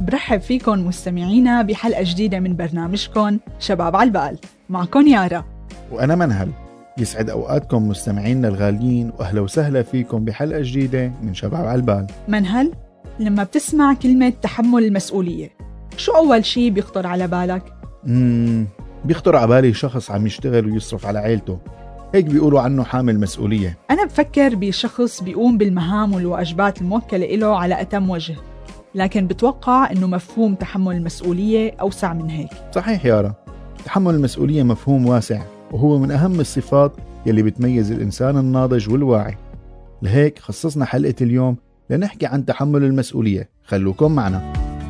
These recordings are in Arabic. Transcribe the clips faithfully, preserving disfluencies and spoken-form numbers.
برحب فيكن مستمعينا بحلقة جديدة من برنامجكن شباب على البال. معكن يارا وأنا منهل. يسعد أوقاتكم مستمعينا الغاليين، وأهلا وسهلا فيكم بحلقة جديدة من شباب على البال. منهل، لما بتسمع كلمة تحمل المسؤولية شو أول شي بيخطر على بالك؟ مم بيخطر على بالي شخص عم يشتغل ويصرف على عائلته، هيك بيقولوا عنه حامل مسؤولية. أنا بفكر بشخص بيقوم بالمهام والواجبات الموكلة إله على أتم وجه، لكن بتوقع إنه مفهوم تحمل المسؤولية أوسع من هيك. صحيح يارا، تحمل المسؤولية مفهوم واسع، وهو من أهم الصفات يلي بتميز الإنسان الناضج والواعي. لهيك خصصنا حلقة اليوم لنحكي عن تحمل المسؤولية. خلوكم معنا.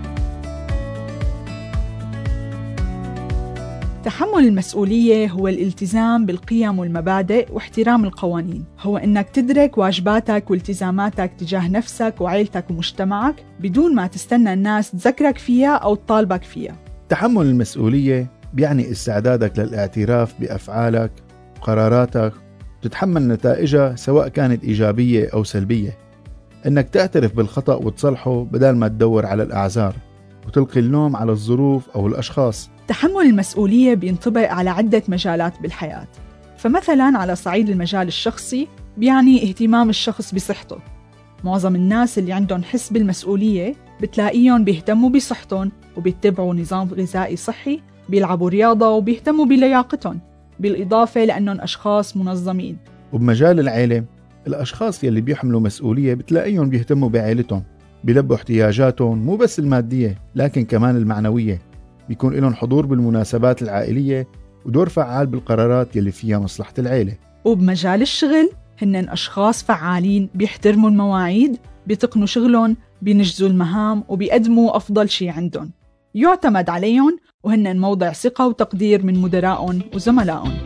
تحمل المسؤولية هو الالتزام بالقيم والمبادئ واحترام القوانين، هو إنك تدرك واجباتك والتزاماتك تجاه نفسك وعائلتك ومجتمعك بدون ما تستنى الناس تذكرك فيها أو تطالبك فيها. تحمل المسؤولية بيعني استعدادك للاعتراف بأفعالك وقراراتك، تتحمل نتائجها سواء كانت إيجابية أو سلبية، إنك تعترف بالخطأ وتصلحه بدل ما تدور على الأعذار وتلقي اللوم على الظروف أو الأشخاص. تحمل المسؤولية بينطبق على عدة مجالات بالحياة، فمثلاً على صعيد المجال الشخصي بيعني اهتمام الشخص بصحته. معظم الناس اللي عندهم حس بالمسؤولية بتلاقيهم بيهتموا بصحتهم وبيتبعوا نظام غذائي صحي، بيلعبوا رياضة وبيهتموا بلياقتهم، بالإضافة لأنهم أشخاص منظمين. وبمجال العائلة، الأشخاص يلي بيحملوا مسؤولية بتلاقيهم بيهتموا بعائلتهم، بيلبوا احتياجاتهم مو بس المادية لكن كمان المعنوية، بيكون لهم حضور بالمناسبات العائلية ودور فعال بالقرارات يلي فيها مصلحة العائلة. وبمجال الشغل هن أشخاص فعالين، بيحترموا المواعيد، بيتقنوا شغلهم، بينجزوا المهام وبيقدموا أفضل شيء عندهم، يعتمد عليهم وهن موضع ثقة وتقدير من مدراءهم وزملائهم.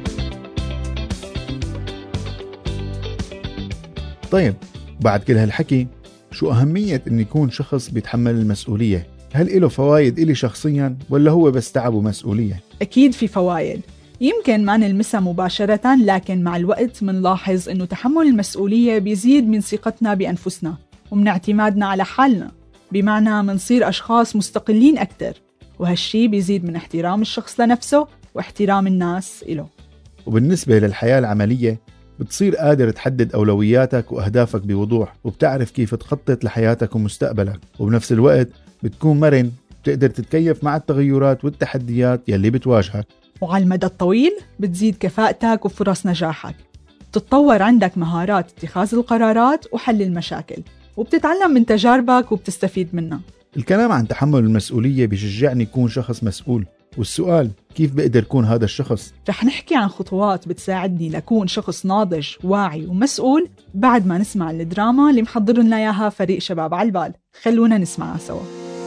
طيب، بعد كل هالحكي شو أهمية أن يكون شخص بيتحمل المسؤولية؟ هل إله فوايد إلي شخصياً ولا هو بس تعب ومسؤولية؟ أكيد في فوايد، يمكن ما نلمسها مباشرة، لكن مع الوقت منلاحظ أنه تحمل المسؤولية بيزيد من ثقتنا بأنفسنا ومن اعتمادنا على حالنا، بمعنى منصير أشخاص مستقلين أكتر، وهالشي بيزيد من احترام الشخص لنفسه واحترام الناس إله. وبالنسبة للحياة العملية بتصير قادر تحدد أولوياتك وأهدافك بوضوح، وبتعرف كيف تخطط لحياتك ومستقبلك، وبنفس الوقت بتكون مرن، بتقدر تتكيف مع التغيرات والتحديات يلي بتواجهك. وعلى المدى الطويل بتزيد كفاءتك وفرص نجاحك، بتتطور عندك مهارات اتخاذ القرارات وحل المشاكل، وبتتعلم من تجاربك وبتستفيد منها. الكلام عن تحمل المسؤولية بيشجعني يكون شخص مسؤول، والسؤال كيف بقدر يكون هذا الشخص؟ رح نحكي عن خطوات بتساعدني لكون شخص ناضج واعي ومسؤول بعد ما نسمع الدراما اللي محضر لنا اياها فريق شباب على البال. خلونا نسمعها سوا.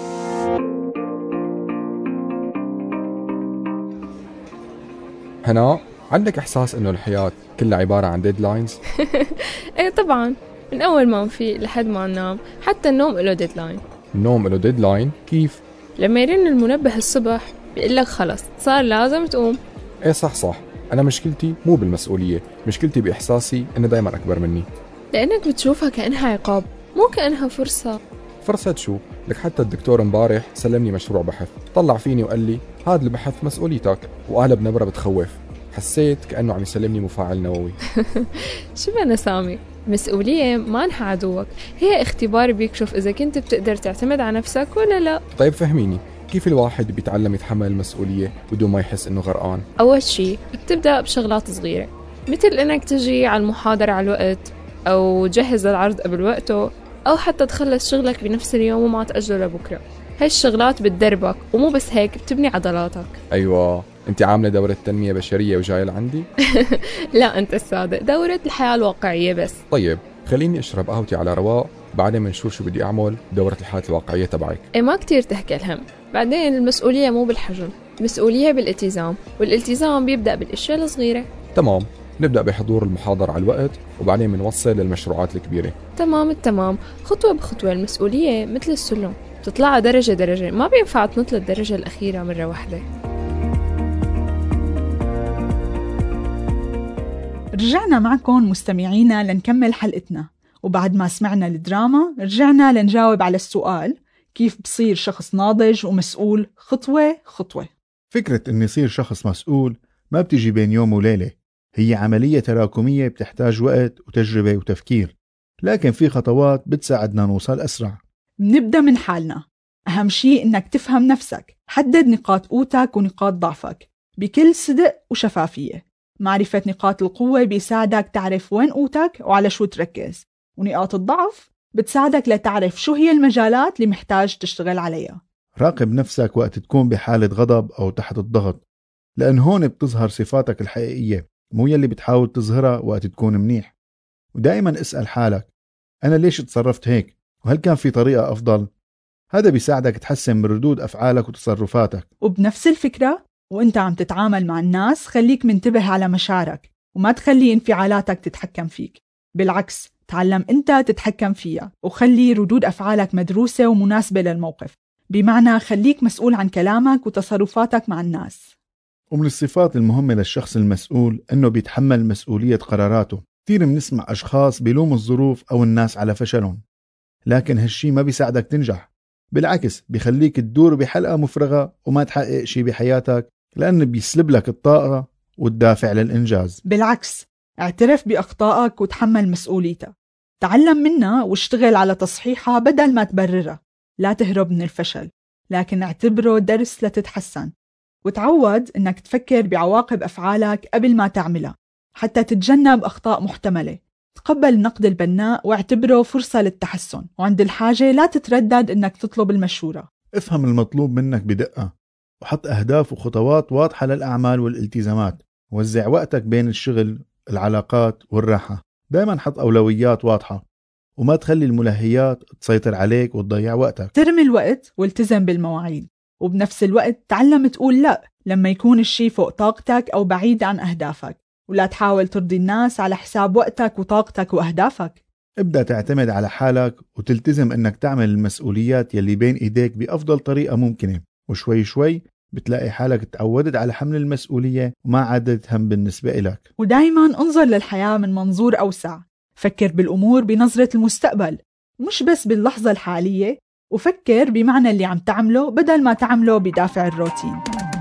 هناء، عندك إحساس إنه الحياة كلها عبارة عن ديدلاينز؟ إيه طبعاً، من أول ما نفيق لحد ما ننام، حتى النوم له ديدلاين. النوم له ديدلاين؟ كيف؟ لما يرن المنبه الصبح بيقلك خلص صار لازم تقوم. إيه صح صح، أنا مشكلتي مو بالمسؤولية، مشكلتي بإحساسي إنه دايماً أكبر مني. لأنك بتشوفها كأنها عقاب مو كأنها فرصة. فرصة شو؟ لك حتى الدكتور مبارح سلمني مشروع بحث، طلع فيني وقال لي هذا البحث مسؤوليتك، وقال بنبرة بتخوف. حسيت كأنه عم يسلمني مفاعل نووي. شبه سامي، مسؤولية ما انها عدوك، هي اختبار بيكشف إذا كنت بتقدر تعتمد على نفسك ولا لا. طيب فهميني، كيف الواحد بيتعلم يتحمل المسؤولية بدون ما يحس إنه غرقان؟ أول شيء بتبدأ بشغلات صغيرة، مثل إنك تجي على المحاضرة على الوقت، أو جهز العرض قبل وقته، أو حتى تخلص شغلك بنفس اليوم وما تأجله لبكرة. هاي الشغلات بتدربك، ومو بس هيك بتبني عضلاتك. أيوة، أنت عاملة دورة تنمية بشرية وجاية لعندي؟ لا أنت الصادق، دورة الحياة الواقعية بس. طيب خليني أشرب قهوتي على رواق، بعدين بنشوف شو بدي أعمل دورة الحياة الواقعية تبعك. إيه ما كتير تحكي الهم، بعدين المسؤولية مو بالحجم، المسؤولية بالالتزام، والالتزام بيبدأ بالأشياء الصغيرة. تمام، نبدأ بحضور المحاضرة على الوقت، وبعدين بنوصل للمشروعات الكبيرة. تمام التمام، خطوة بخطوة. المسؤولية مثل السلم، تطلع درجة درجة، ما بينفع تنط للدرجة الأخيرة مرة واحدة. رجعنا معكم مستمعينا لنكمل حلقتنا، وبعد ما سمعنا الدراما رجعنا لنجاوب على السؤال: كيف بصير شخص ناضج ومسؤول خطوة خطوة. فكرة إن يصير شخص مسؤول ما بتجي بين يوم وليلة، هي عملية تراكمية بتحتاج وقت وتجربة وتفكير، لكن في خطوات بتساعدنا نوصل أسرع. بنبدأ من حالنا. أهم شيء إنك تفهم نفسك، حدد نقاط قوتك ونقاط ضعفك بكل صدق وشفافية. معرفة نقاط القوة بيساعدك تعرف وين قوتك وعلى شو تركز، ونقاط الضعف بتساعدك لتعرف شو هي المجالات اللي محتاج تشتغل عليها. راقب نفسك وقت تكون بحالة غضب أو تحت الضغط، لأن هون بتظهر صفاتك الحقيقية، مو يلي بتحاول تظهرها وقت تكون منيح. ودائما اسأل حالك، أنا ليش تصرفت هيك؟ وهل كان في طريقة أفضل؟ هذا بيساعدك تحسن من ردود أفعالك وتصرفاتك. وبنفس الفكرة وإنت عم تتعامل مع الناس، خليك منتبه على مشاعرك وما تخلي انفعالاتك تتحكم فيك. بالعكس، تعلم إنت تتحكم فيها وخلي ردود أفعالك مدروسة ومناسبة للموقف. بمعنى خليك مسؤول عن كلامك وتصرفاتك مع الناس. ومن الصفات المهمة للشخص المسؤول أنه بيتحمل مسؤولية قراراته. كثير بنسمع أشخاص بيلوموا الظروف أو الناس على فشلهم، لكن هالشي ما بيساعدك تنجح. بالعكس، بيخليك تدور بحلقة مفرغة وما تحقق شي بحياتك، لأنه بيسلب لك الطاقة والدافع للإنجاز. بالعكس، اعترف بأخطائك وتحمل مسؤوليتها. تعلم منها واشتغل على تصحيحها بدل ما تبررها. لا تهرب من الفشل، لكن اعتبره درس لتتحسن. وتعود إنك تفكر بعواقب أفعالك قبل ما تعملها حتى تتجنب أخطاء محتملة. تقبل النقد البناء واعتبره فرصة للتحسن، وعند الحاجة لا تتردد إنك تطلب المشورة. افهم المطلوب منك بدقة، وحط أهداف وخطوات واضحة للأعمال والالتزامات. وزع وقتك بين الشغل، العلاقات والراحة. دايما حط أولويات واضحة، وما تخلي الملهيات تسيطر عليك وتضيع وقتك. ترم الوقت والتزم بالمواعيد، وبنفس الوقت تعلم تقول لا لما يكون الشي فوق طاقتك أو بعيد عن أهدافك، ولا تحاول ترضي الناس على حساب وقتك وطاقتك وأهدافك. ابدأ تعتمد على حالك وتلتزم انك تعمل المسؤوليات يلي بين ايديك بأفضل طريقة ممكنة، وشوي شوي بتلاقي حالك تعودت على حمل المسؤولية وما عادت هم بالنسبة إلك. ودايما انظر للحياة من منظور أوسع. فكر بالأمور بنظرة المستقبل مش بس باللحظة الحالية، وفكر بمعنى اللي عم تعمله بدل ما تعمله بدافع الروتين.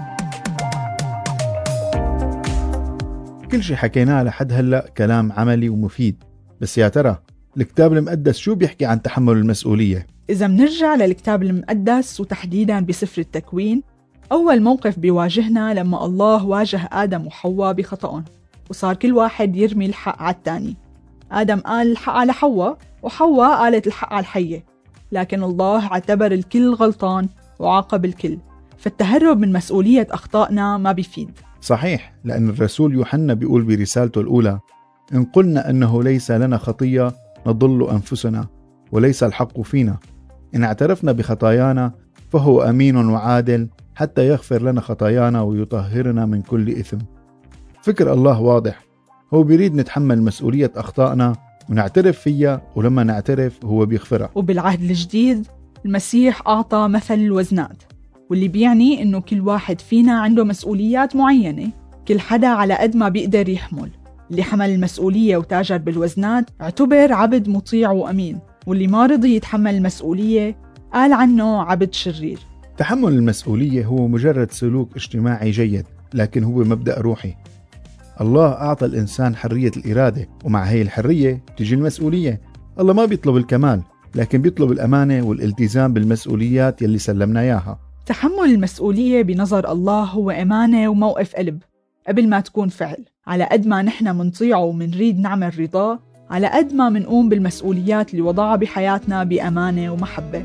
كل شي حكيناه لحد هلأ كلام عملي ومفيد، بس يا ترى الكتاب المقدس شو بيحكي عن تحمل المسؤولية؟ إذا منرجع للكتاب المقدس وتحديداً بسفر التكوين، أول موقف بيواجهنا لما الله واجه آدم وحواء بخطأهم، وصار كل واحد يرمي الحق على التاني. آدم قال الحق على حواء، وحواء قالت الحق على الحية، لكن الله اعتبر الكل غلطان وعاقب الكل. فالتهرب من مسؤولية أخطائنا ما بيفيد. صحيح، لأن الرسول يوحنا بيقول برسالته الأولى: إن قلنا أنه ليس لنا خطية نضل أنفسنا وليس الحق فينا، إن اعترفنا بخطايانا فهو أمين وعادل حتى يغفر لنا خطايانا ويطهرنا من كل إثم. فكر الله واضح، هو بيريد نتحمل مسؤولية أخطائنا ونعترف فيها، ولما نعترف هو بيغفرها. وبالعهد الجديد المسيح أعطى مثل الوزنات، واللي بيعني إنه كل واحد فينا عنده مسؤوليات معينة، كل حدا على قد ما بيقدر يحمل. اللي حمل المسؤولية وتاجر بالوزنات اعتبر عبد مطيع وأمين، واللي ما رضي يتحمل المسؤولية قال عنه عبد شرير. تحمل المسؤولية هو مجرد سلوك اجتماعي جيد، لكن هو مبدأ روحي. الله أعطى الإنسان حرية الإرادة، ومع هاي الحرية تجي المسؤولية. الله ما بيطلب الكمال، لكن بيطلب الأمانة والالتزام بالمسؤوليات يلي سلمنا إياها. تحمل المسؤولية بنظر الله هو أمانة وموقف قلب قبل ما تكون فعل. على قد ما نحن منطيعه ومنريد نعمل رضاه، على قد ما منقوم بالمسؤوليات اللي وضعها بحياتنا بأمانة ومحبة.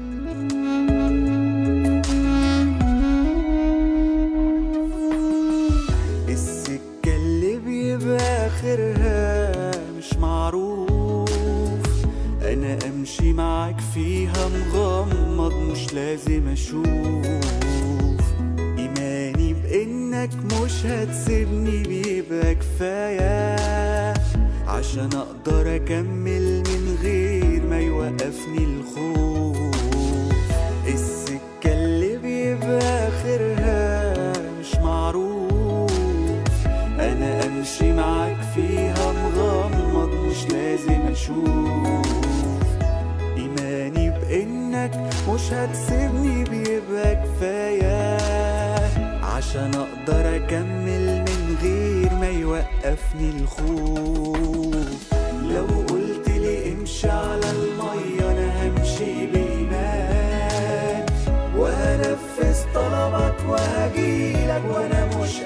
السكة اللي بيبقى آخرها مش معروف، أنا أمشي معاك فيها مغمض مش لازم أشوف. إيماني بإنك مش هتسيبني بيبقى كفاية، عشان أقدر أكمل من غير ما يوقفني الخوف. السكة اللي بيبقى آخرها مش معروف، أنا أمشي معاك فيها مغمض مش لازم أشوف. إيماني بإنك مش هتسيبني عشان اقدر اكمل من غير ما يوقفني الخوف. لو قلت لي امشي على المية انا همشي بإيمان، وهنفذ طلبك وهجيلك وانا مش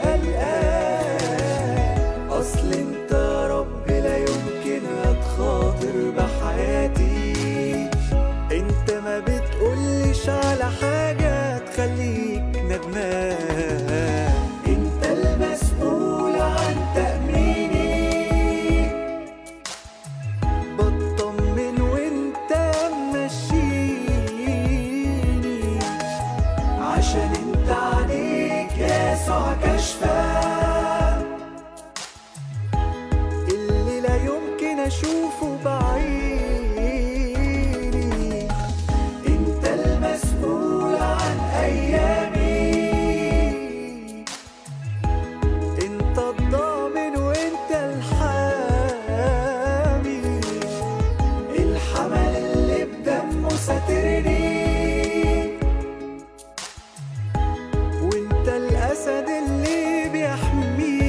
قلقان. اصل انت يا رب لا يمكن هتخاطر بحياتي، انت ما بتقولش على حاجة تخليك ندمان. انت المسؤول عن تأميني، بطمن وانت ماشيني، عشان انت عليك يسوع كشفان اللي لا يمكن اشوفه بعيني. انت المسؤول عن ايامي، انت الضامن وانت الحامي، الحمل اللي بدمه ساترني، وانت الاسد اللي بيحميني.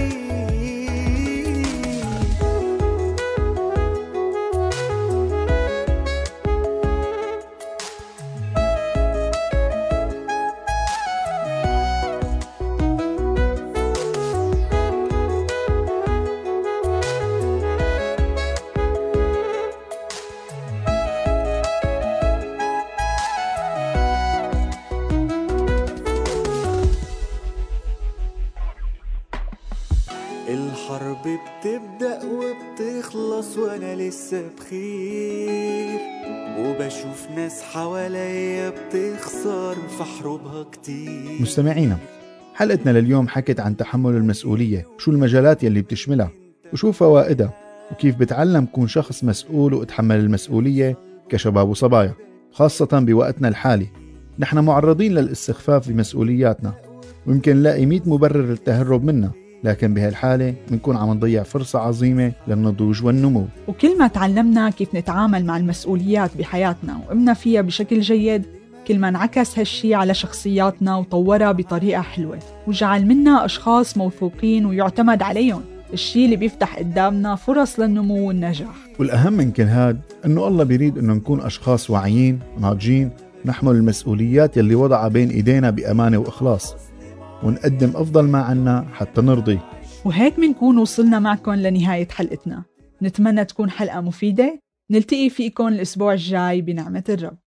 الحرب بتبدأ وبتخلص وانا لسه بخير، وبشوف ناس حواليا بتخسر في حروبها كتير. مستمعينا، حلقتنا لليوم حكت عن تحمل المسؤولية، شو المجالات يلي بتشملها وشو فوائدها، وكيف بتعلم كون شخص مسؤول واتحمل المسؤولية كشباب وصبايا، خاصة بوقتنا الحالي. نحن معرضين للاستخفاف بمسؤولياتنا، ويمكن نلاقي مئة مبرر للتهرب منها، لكن بهالحالة بنكون عم نضيع فرصة عظيمة للنضوج والنمو. وكل ما تعلمنا كيف نتعامل مع المسؤوليات بحياتنا وقمنا فيها بشكل جيد، كل ما انعكس هالشي على شخصياتنا وطورها بطريقة حلوة، وجعل منا أشخاص موثوقين ويعتمد عليهم، الشي اللي بيفتح قدامنا فرص للنمو والنجاح. والأهم من كل هاد أنه الله بيريد أنه نكون أشخاص واعيين ناضجين، نحمل المسؤوليات يلي وضعها بين إيدينا بأمانة وإخلاص، ونقدم أفضل ما عنا حتى نرضي. وهيك منكون وصلنا معكم لنهاية حلقتنا. نتمنى تكون حلقة مفيدة. نلتقي فيكم الأسبوع الجاي بنعمة الرب.